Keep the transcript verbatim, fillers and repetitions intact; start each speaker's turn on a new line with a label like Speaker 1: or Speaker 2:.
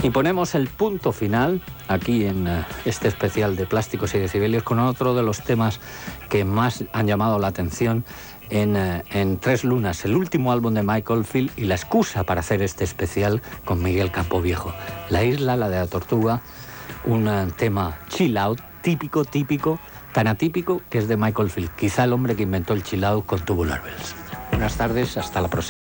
Speaker 1: Y ponemos el punto final aquí en uh, este especial de Plásticos y Decibelios con otro de los temas que más han llamado la atención en, uh, en Tres Lunas, el último álbum de Mike Oldfield y la excusa para hacer este especial con Miguel Campoviejo. La isla, la de la tortuga, un uh, tema chill out, típico, típico, tan atípico que es de Mike Oldfield, quizá el hombre que inventó el chill out con Tubular Bells. Buenas tardes, hasta la próxima.